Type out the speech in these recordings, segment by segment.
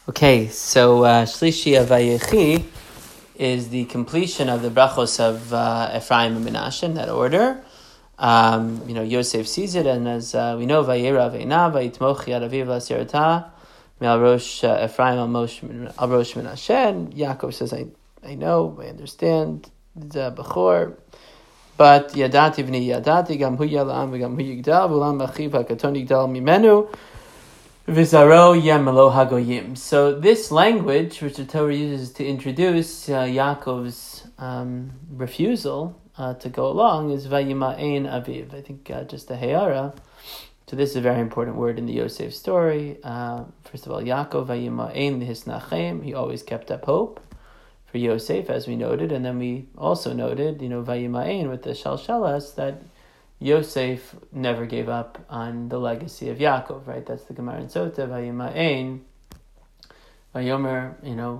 Okay, so Shlishi of Vayechi is the completion of the brachos of Ephraim and Menashe in that order. Yosef sees it, and as we know, Vayera Ve'ena Vayitmoch Yad Aviv L'Asirata Me'al Rosh Ephraim Al Rosh Menashe. And Yaakov says, I know, I understand, the Bechor, but Yadati V'ni Yadati Gam Hu Yalam V'Gam Hu Yigdal V'Ulam Achiv HaKaton Yigdal Mimenu V'Zaro Yemelo Hagoyim. So this language, which the Torah uses to introduce Yaakov's refusal to go along, is Vayima'ein Aviv. I think just a He'ara. So this is a very important word in the Yosef story. First of all, Yaakov Vayima'ein Hisnachem. He always kept up hope for Yosef, as we noted, and then we also noted, Vayima'ein with the Shalshalas, that Yosef never gave up on the legacy of Yaakov, right? That's the Gemara in Sota, Vayima'ein. Vayomer,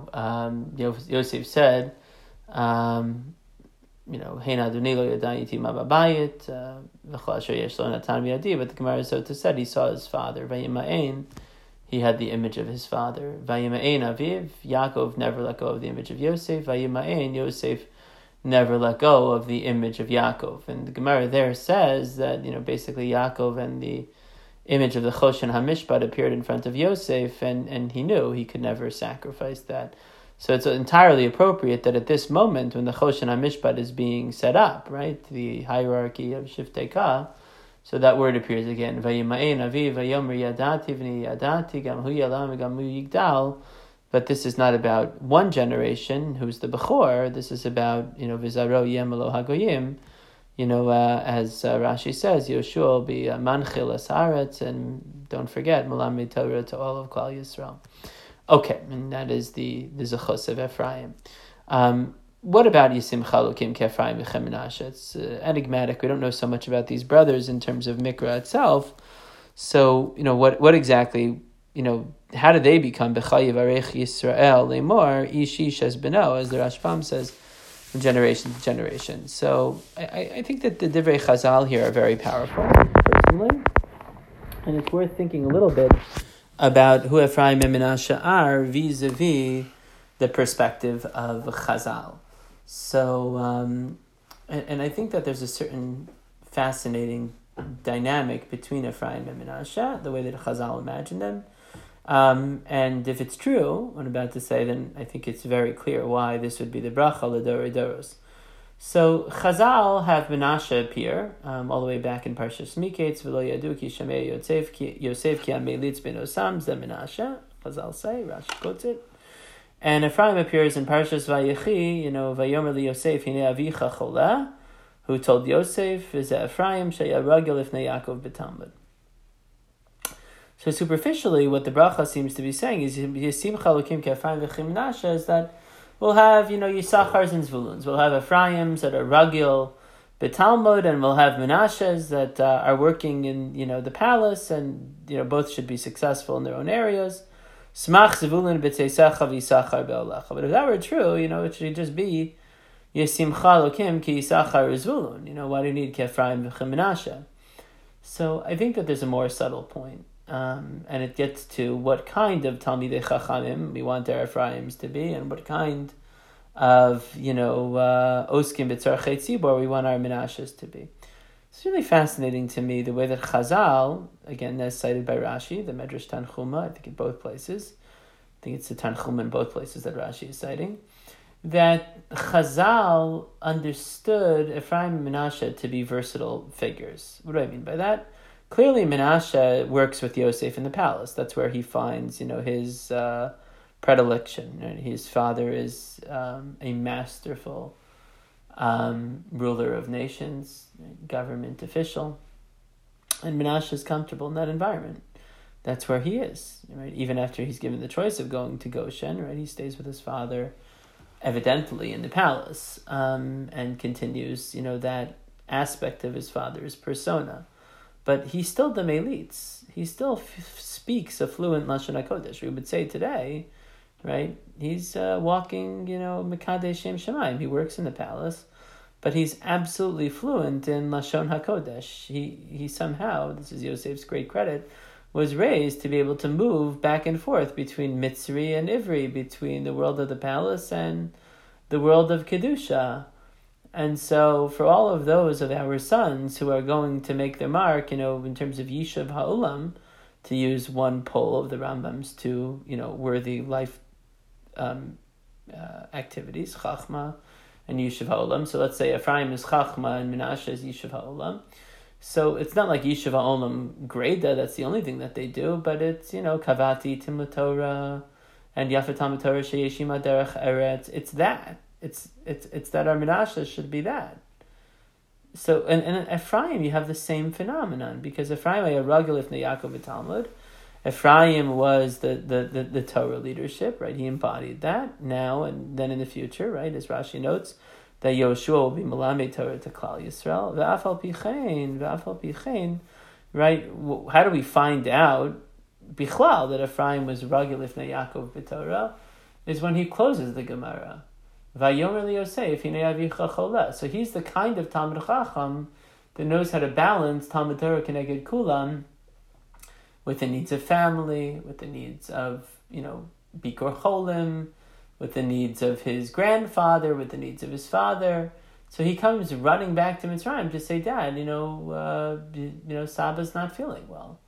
Yosef said, Hein Adoni lo yadayiti ma babayit, v'chol asher yesh lo natan biyadi, but the Gemara in Sota said he saw his father, Vayima'ein, he had the image of his father. Vayima'ein Aviv, Yaakov never let go of the image of Yosef. Vayima'ein, Yosef never let go of the image of Yaakov. And the Gemara there says that, basically Yaakov and the image of the Choshen HaMishpat appeared in front of Yosef, and he knew he could never sacrifice that. So it's entirely appropriate that at this moment, when the Choshen HaMishpat is being set up, right, the hierarchy of Shiftei Ka, so that word appears again. Vayima'ein Aviv, Vayomer Yadati V'ni Yadati, Gam Hu Yalam Gam Hu Yigdal. But this is not about one generation, who's the Bechor. This is about, V'zaro Yemelo Hagoyim. As Rashi says, Yoshua will be Manchil Asaretz, and don't forget, Malamid Torah to all of Klal Yisrael. Okay, and that is the Zechus of Ephraim. What about Yisim Chalukim K'Ephraim V'Chem Menashe? It's enigmatic. We don't know so much about these brothers in terms of Mikra itself. So, what exactly, how did they become B'chayiv Arech Yisrael Lemor Ish Ish as Beno, as the Rashbam says, from generation to generation? So I think that the Divrei Chazal here are very powerful, personally, and it's worth thinking a little bit about who Ephraim and Menashe are vis-a-vis the perspective of Chazal. So, and I think that there's a certain fascinating dynamic between Ephraim and Menashe, the way that Chazal imagined them. And if it's true, what I'm about to say, then I think it's very clear why this would be the bracha l'dorei doros. So Chazal have Menashe appear all the way back in Parshas Miketz, v'lo yadu ki shamei Yosef ki amelitz ben Osam ze Menashe. Chazal say, Rashi quotes it. And Ephraim appears in Parshas Vayechi, Vayomer li Yosef hine avicha cholah, who told Yosef, is Ephraim shaya ragel ifnei Yaakov b'Talmud. So superficially, what the bracha seems to be saying is Yisim Chalukim K'Ephraim V'Chem Menashe, is that we'll have, Yisachars and Zvuluns. We'll have Ephraims that are ragil b'Talmud, and we'll have Menashes that are working in, the palace, and, both should be successful in their own areas. Smach Zvulun b'Tzeisecha v'Yisachar be'Olecha. But if that were true, it should just be Yisim Chalukim Ki Yisachar Zvulun. Why do you need K'Ephraim V'Chem Menashe? So I think that there's a more subtle point. And it gets to what kind of Talmidei Chachamim we want our Ephraims to be, and what kind of, Oskim B'Tzarchei Tzibor we want our Menashes to be. It's really fascinating to me the way that Chazal, again, as cited by Rashi, the Medrash Tanchuma, I think in both places, I think it's the Tanchuma in both places that Rashi is citing, that Chazal understood Ephraim and Menashe to be versatile figures. What do I mean by that? Clearly, Menashe works with Yosef in the palace. That's where he finds, his predilection. His father is a masterful ruler of nations, government official, and Menashe is comfortable in that environment. That's where he is, right? Even after he's given the choice of going to Goshen, right? He stays with his father, evidently in the palace, and continues, that aspect of his father's persona. But he's still the Melitz. He still speaks a fluent Lashon HaKodesh. We would say today, right? He's walking, Mekadesh Shem Shemaim. He works in the palace, but he's absolutely fluent in Lashon HaKodesh. He somehow, this is Yosef's great credit, was raised to be able to move back and forth between Mitzri and Ivri, between the world of the palace and the world of Kedusha. And so for all of those of our sons who are going to make their mark, in terms of Yishuv Ha'olam, to use one pole of the Rambam's two, worthy life activities, Chachma and Yishuv Ha'olam. So let's say Ephraim is Chachma and Menashe is Yishuv Ha'olam. So it's not like Yishuv Ha'olam Greda, that's the only thing that they do, but it's, Kavati, Tim Torah, and Yafet Talmud Torah, Sheyeshima Derech Eretz. It's that. It's that our Menashe should be that. So, and Ephraim, you have the same phenomenon, because Ephraim, Ragil Ifnei Yaakov Talmud. Ephraim was the Torah leadership, right? He embodied that now and then in the future, right? As Rashi notes, that Yoshua will be Melamed Torah to Klal Yisrael. V'afal pichein, right? How do we find out, Bichlal, that Ephraim was Ragil Ifnei Yaakov B'Torah? Is when he closes the Gemara. Vayomer li Yosef, hinei avicha choleh. So he's the kind of Talmid Chacham that knows how to balance Talmud Torah Keneged Kulam with the needs of family, with the needs of, Bikor Cholim, with the needs of his grandfather, with the needs of his father. So he comes running back to Mitzrayim to say, Dad, Saba's not feeling well.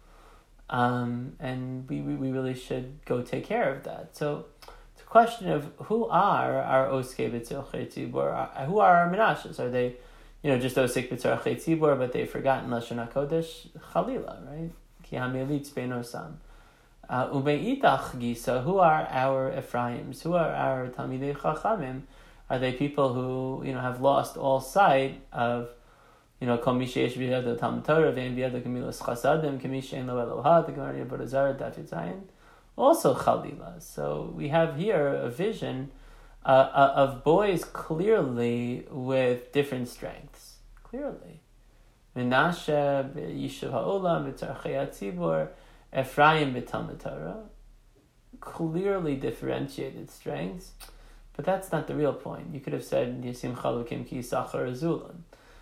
And we really should go take care of that. So it's a question of who are our Oskei B'Tzorchei Tzibur, who are our Menashes? Are they, just Osek B'Tzorchei Tzibur, but they've forgotten Lashon HaKodesh? Chalila, right? Ki HaMelitz Beinosam. Ube'itach Gisa, who are our Ephraims? Who are our Talmidei Chachamim? Are they people who, have lost all sight of, Kol Mi Sheyesh B'Yado Talmud Torah, Ve'en B'Yado Gemilas Chasadim, K'mi She'en Lo Eloha, the Gemara Yevamot Zarah, Daf Yud Zayin, also Chalila. So we have here a vision of boys clearly with different strengths. Clearly. Menashe, Yishuv Ha'olam, B'Tzorchei Tzibur, Ephraim b'Talmud Torah, clearly differentiated strengths, but that's not the real point. You could have said Yisim Chalukim Ki Yisachar Azulun.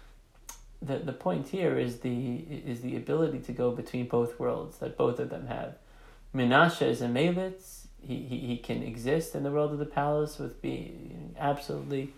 The point here is the ability to go between both worlds that both of them have. Menashe is a melitz. He can exist in the world of the palace with being absolutely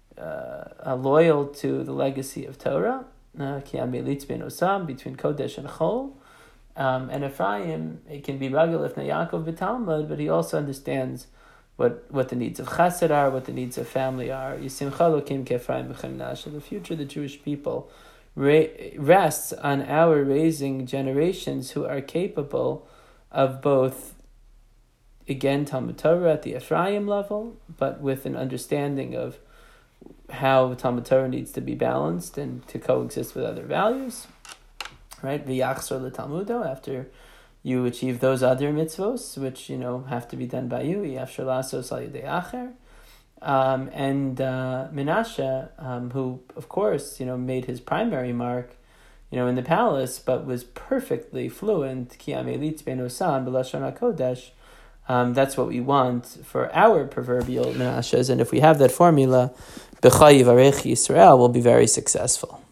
loyal to the legacy of Torah. Ki melitz ben Osam, between Kodesh and Chol. And Ephraim, it can be Ragil Ifnei Yaakov B'Talmud, but he also understands what the needs of Chesed are, what the needs of family are. Yisim Chalukim K'Ephraim B'Chem Menashe. The future of the Jewish people rests on our raising generations who are capable of both, again, Talmud Torah at the Ephraim level, but with an understanding of how Talmud Torah needs to be balanced and to coexist with other values. Right, v'yachzor l'talmudo, after you achieve those other mitzvos, which have to be done by you, yafshor lasos al yedei acher, and Menashe, who of course made his primary mark, in the palace, but was perfectly fluent ki amelitz ben osam b'lashon hakodesh. That's what we want for our proverbial Menashes, and if we have that formula, b'cha yivarech Yisrael, we'll be very successful.